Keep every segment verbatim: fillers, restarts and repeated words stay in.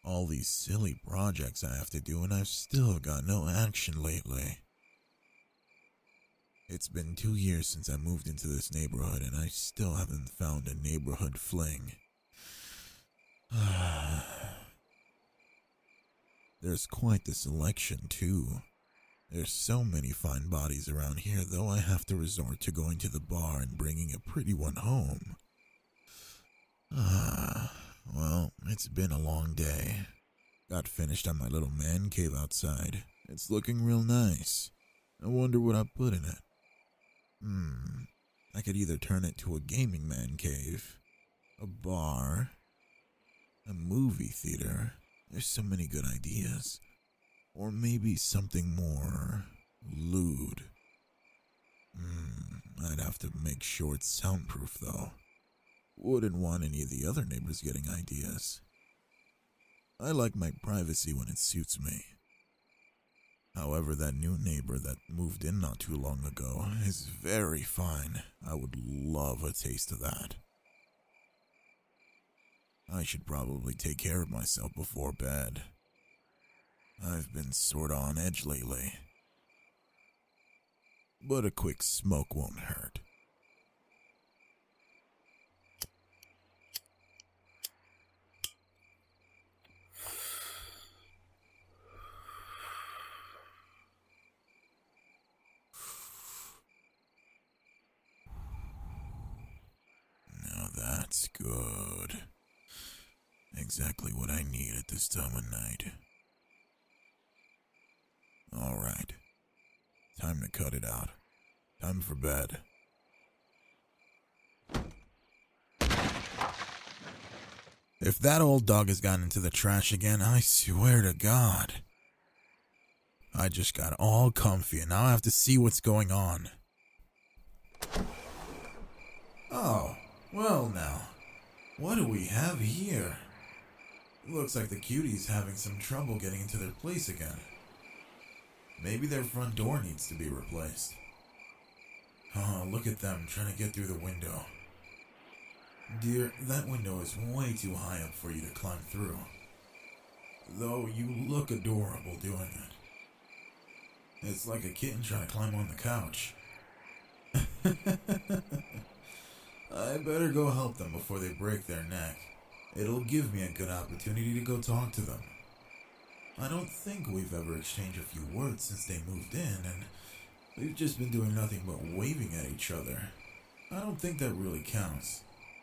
All these silly projects I have to do, and I've still got no action lately. It's been two years since I moved into this neighborhood, and I still haven't found a neighborhood fling. There's quite the selection, too. There's so many fine bodies around here, though I have to resort to going to the bar and bringing a pretty one home. Ah, well, it's been a long day. Got finished on my little man cave outside. It's looking real nice. I wonder what I put in it. Hmm, I could either turn it to a gaming man cave, a bar, a movie theater. There's so many good ideas. Or maybe something more lewd. Hmm, I'd have to make sure it's soundproof though. Wouldn't want any of the other neighbors getting ideas. I like my privacy when it suits me. However, that new neighbor that moved in not too long ago is very fine. I would love a taste of that. I should probably take care of myself before bed. I've been sorta on edge lately. But a quick smoke won't hurt. Now that's good. Exactly what I need at this time of night. Alright. Time to cut it out. Time for bed. If that old dog has gotten into the trash again, I swear to God. I just got all comfy and now I have to see what's going on. Oh, well now. What do we have here? Looks like the cutie's having some trouble getting into their place again. Maybe their front door needs to be replaced. Oh, look at them trying to get through the window. Dear, that window is way too high up for you to climb through. Though you look adorable doing it. It's like a kitten trying to climb on the couch. I better go help them before they break their neck. It'll give me a good opportunity to go talk to them. I don't think we've ever exchanged a few words since they moved in, and we've just been doing nothing but waving at each other. I don't think that really counts.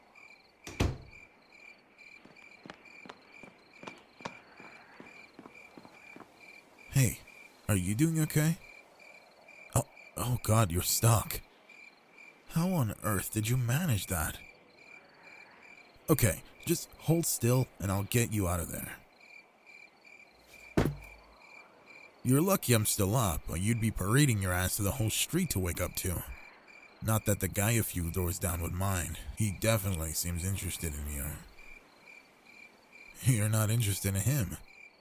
Hey, are you doing okay? Oh, oh God, you're stuck. How on earth did you manage that? Okay, just hold still and I'll get you out of there. You're lucky I'm still up, or you'd be parading your ass to the whole street to wake up to. Not that the guy a few doors down would mind. He definitely seems interested in you. You're not interested in him.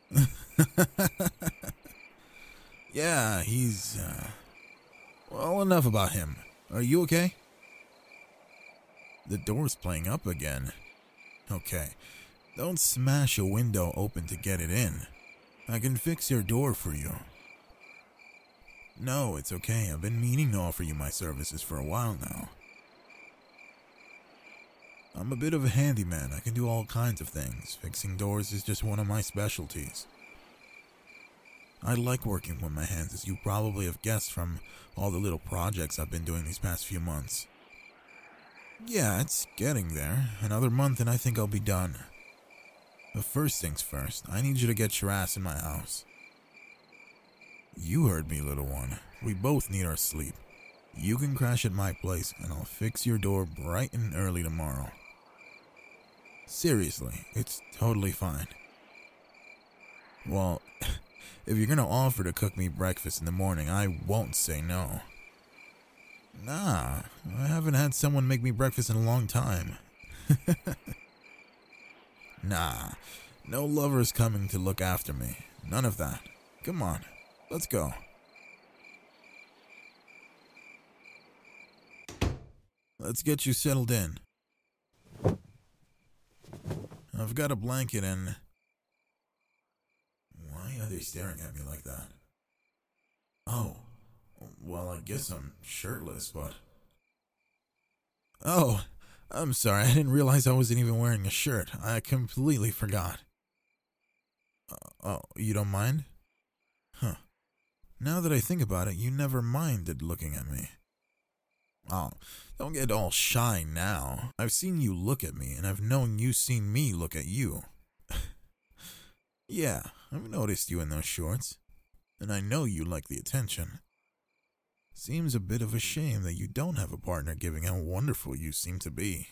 Yeah, he's, uh... well, enough about him. Are you okay? The door's playing up again. Okay, don't smash a window open to get it in. I can fix your door for you. No, it's okay. I've been meaning to offer you my services for a while now. I'm a bit of a handyman. I can do all kinds of things. Fixing doors is just one of my specialties. I like working with my hands, as you probably have guessed from all the little projects I've been doing these past few months. Yeah, it's getting there. Another month and I think I'll be done. But first things first, I need you to get your ass in my house. You heard me, little one. We both need our sleep. You can crash at my place and I'll fix your door bright and early tomorrow. Seriously, it's totally fine. Well, if you're gonna offer to cook me breakfast in the morning, I won't say no. Nah, I haven't had someone make me breakfast in a long time. Nah, no lover's coming to look after me. None of that. Come on, let's go. Let's get you settled in. I've got a blanket and... you staring at me like that? Oh, well, I guess I'm shirtless, but... Oh, I'm sorry, I didn't realize I wasn't even wearing a shirt. I completely forgot. Uh, oh, you don't mind? Huh. Now that I think about it, you never minded looking at me. Oh, don't get all shy now. I've seen you look at me, and I've known you seen me look at you. Yeah, I've noticed you in those shorts, and I know you like the attention. Seems a bit of a shame that you don't have a partner given how wonderful you seem to be.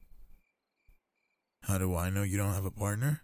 How do I know you don't have a partner?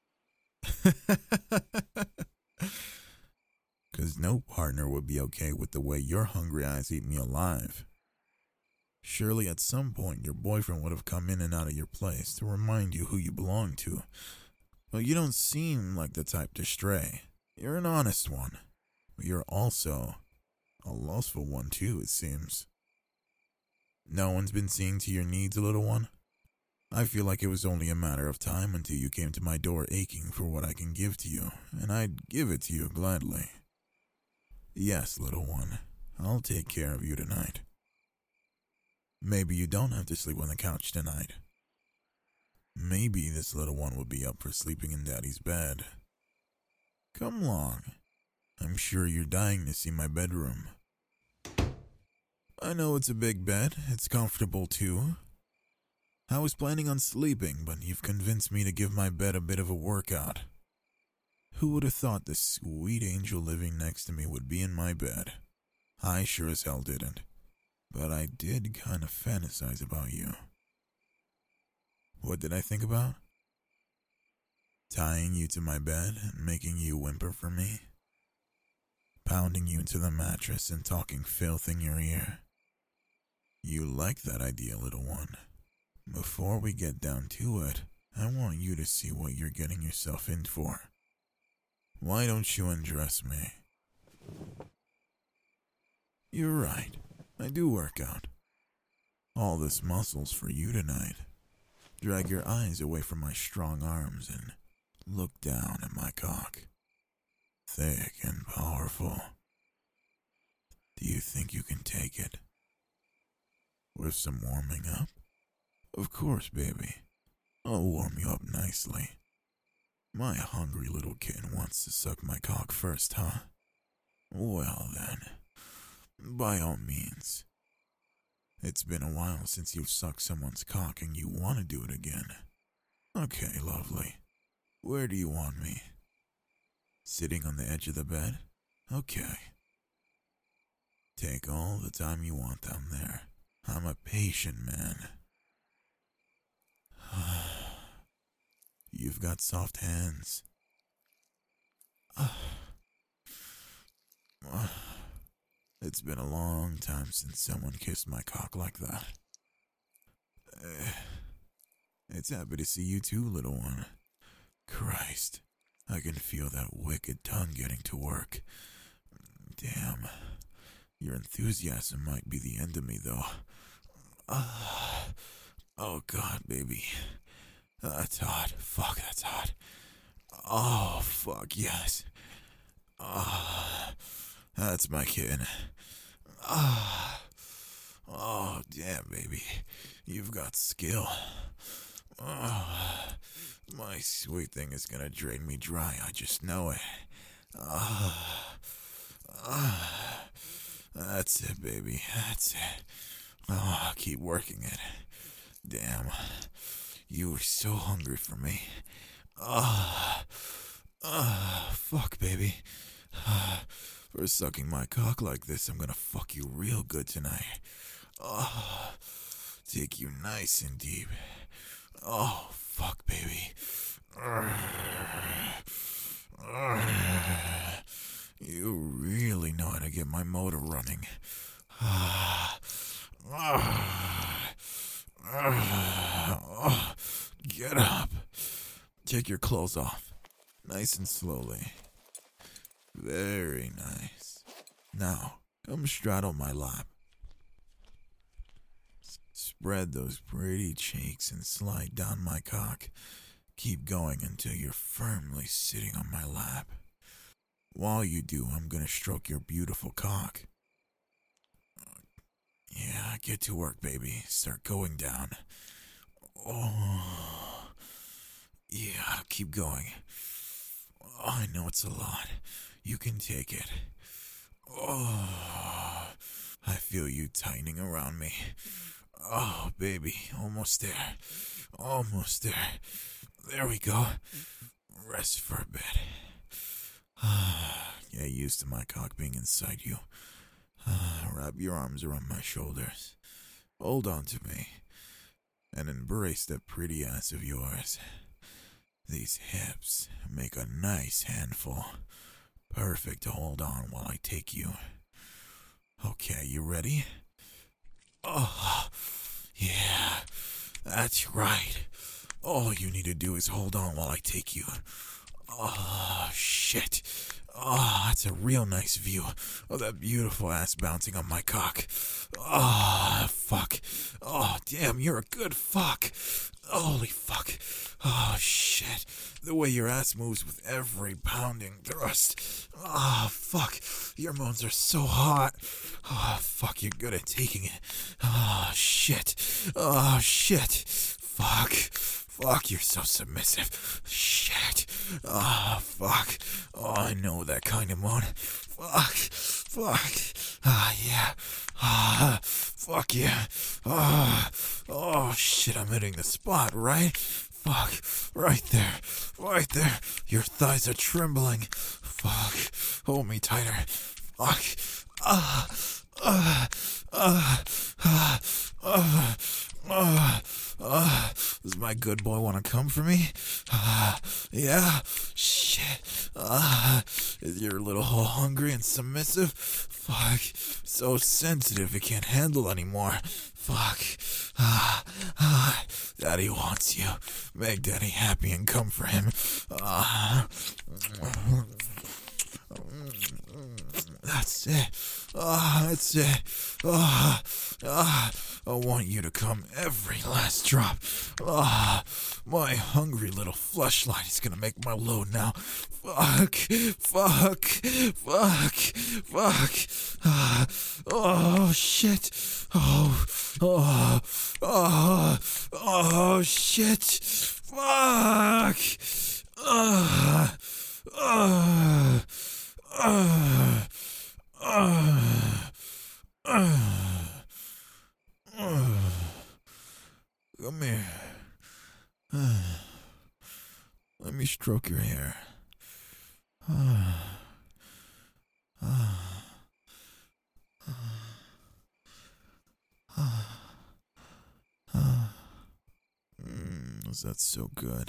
Because no partner would be okay with the way your hungry eyes eat me alive. Surely at some point your boyfriend would have come in and out of your place to remind you who you belong to. But you don't seem like the type to stray. You're an honest one. But you're also a lustful one too, it seems. No one's been seeing to your needs, little one? I feel like it was only a matter of time until you came to my door aching for what I can give to you, and I'd give it to you gladly. Yes, little one, I'll take care of you tonight. Maybe you don't have to sleep on the couch tonight. Maybe this little one will be up for sleeping in Daddy's bed. Come along. I'm sure you're dying to see my bedroom. I know it's a big bed. It's comfortable too. I was planning on sleeping, but you've convinced me to give my bed a bit of a workout. Who would have thought the sweet angel living next to me would be in my bed? I sure as hell didn't. But I did kind of fantasize about you. What did I think about? Tying you to my bed and making you whimper for me. Pounding you into the mattress and talking filth in your ear. You like that idea, little one. Before we get down to it, I want you to see what you're getting yourself in for. Why don't you undress me? You're right. I do work out. All this muscle's for you tonight. Drag your eyes away from my strong arms and look down at my cock. Thick and powerful. Do you think you can take it? With some warming up? Of course, baby. I'll warm you up nicely. My hungry little kitten wants to suck my cock first, huh? Well then, by all means. It's been a while since you've sucked someone's cock and you want to do it again. Okay, lovely. Where do you want me? Sitting on the edge of the bed? Okay. Take all the time you want down there. I'm a patient man. You've got soft hands. It's been a long time since someone kissed my cock like that. It's happy to see you too, little one. Christ, I can feel that wicked tongue getting to work. Damn, your enthusiasm might be the end of me, though. Uh, oh, God, baby. That's hot. Fuck, that's hot. Oh, fuck, yes. Ah, uh, that's my kitten. Ah, uh, oh, damn, baby. You've got skill. Oh, my sweet thing is gonna drain me dry, I just know it. Ah, uh, ah, uh, that's it, baby. That's it. Oh, keep working it. Damn. You were so hungry for me. Ah, ah, fuck, baby. Ah, for sucking my cock like this, I'm gonna fuck you real good tonight. Ah, take you nice and deep. Oh, fuck, baby. You really know how to get my motor running. Ah, ah, ah, get up. Take your clothes off. Nice and slowly. Very nice. Now, come straddle my lap. Spread those pretty cheeks and slide down my cock. Keep going until you're firmly sitting on my lap. While you do, I'm gonna stroke your beautiful cock. Yeah, get to work, baby. Start going down. Oh, yeah, keep going. Oh, I know it's a lot. You can take it. Oh, I feel you tightening around me. Oh, baby, almost there. Almost there. There we go. Rest for a bit. Get used to my cock being inside you. Wrap your arms around my shoulders. Hold on to me. And embrace that pretty ass of yours. These hips make a nice handful. Perfect to hold on while I take you. Okay, you ready? Oh, yeah, that's right. All you need to do is hold on while I take you. Oh, shit. Oh, that's a real nice view of that beautiful ass bouncing on my cock. Oh, fuck. Oh, damn, you're a good fuck. Holy fuck. Oh, shit. The way your ass moves with every pounding thrust. Oh, fuck. Your moans are so hot. Oh, fuck, you're good at taking it. Oh, shit. Oh, shit. Fuck. Fuck, you're so submissive. Shit. Oh, fuck. Oh, I know that kind of moan. Fuck. Fuck. Ah, yeah. Ah, fuck yeah. Ah. Oh, shit, I'm hitting the spot, right? Fuck. Right there. Right there. Your thighs are trembling. Fuck. Hold me tighter. Fuck. Ah. Ah. Ah. Ah. Ah. Ah. Uh, does my good boy want to come for me? Uh, yeah? Shit. Uh, is your little hole hungry and submissive? Fuck. So sensitive it can't handle anymore. Fuck. Uh, uh, Daddy wants you. Make Daddy happy and come for him. Uh, that's it. Ah, uh, that's it. Ah, uh, ah. Uh, I want you to come every last drop. Ah, my hungry little fleshlight is gonna make my load now. Fuck, fuck, fuck, fuck. Ah, oh, shit. Oh, oh, oh, oh, shit. Fuck. Ah, ah, ah, ah, ah. Come here. Let me stroke your hair. Mm, was that so good?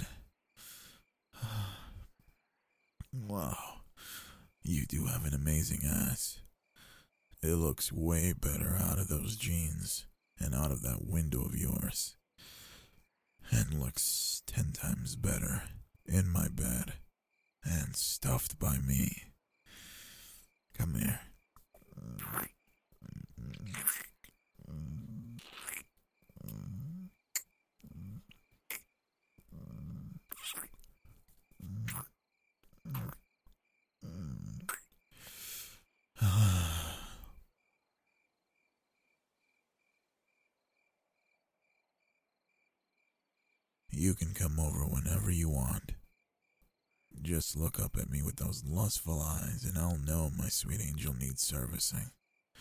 Wow. You do have an amazing ass. It looks way better out of those jeans and out of that window of yours. And looks ten times better in my bed and stuffed by me. Come here. You can come over whenever you want. Just look up at me with those lustful eyes and I'll know my sweet angel needs servicing.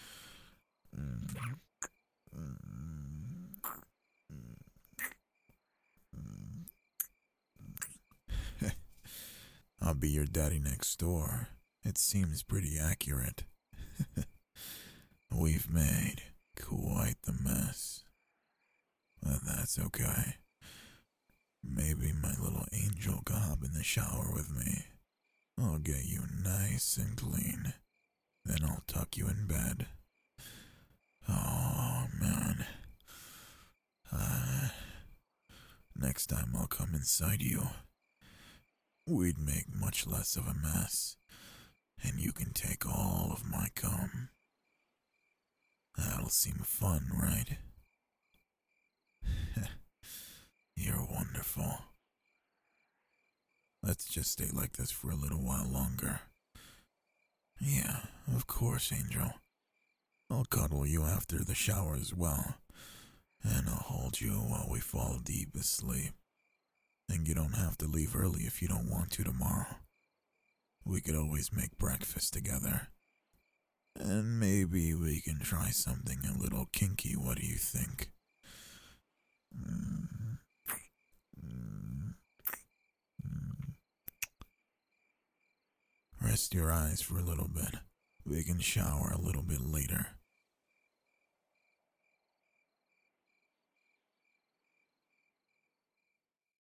I'll be your daddy next door. It seems pretty accurate. We've made quite the mess. But that's okay. Maybe my little angel can hop in the shower with me. I'll get you nice and clean. Then I'll tuck you in bed. Oh, man. Uh, next time I'll come inside you. We'd make much less of a mess. And you can take all of my cum. That'll seem fun, right? You're wonderful. Let's just stay like this for a little while longer. Yeah, of course, Angel. I'll cuddle you after the shower as well, and I'll hold you while we fall deep asleep. And you don't have to leave early if you don't want to tomorrow. We could always make breakfast together. And maybe we can try something a little kinky, what do you think? Mm. Mm. Mm. Rest your eyes for a little bit. We can shower a little bit later.